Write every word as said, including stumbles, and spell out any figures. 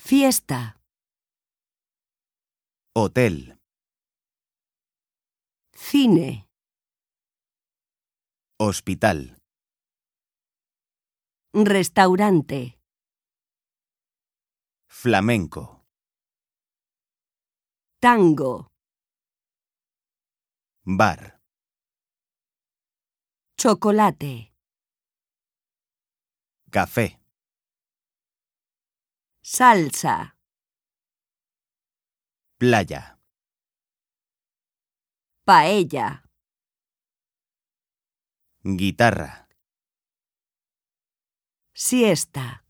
Fiesta. Hotel. Cine. Hospital. Restaurante. Flamenco. Tango. Bar. Chocolate. Café. Salsa. Playa. Paella. Guitarra. Siesta.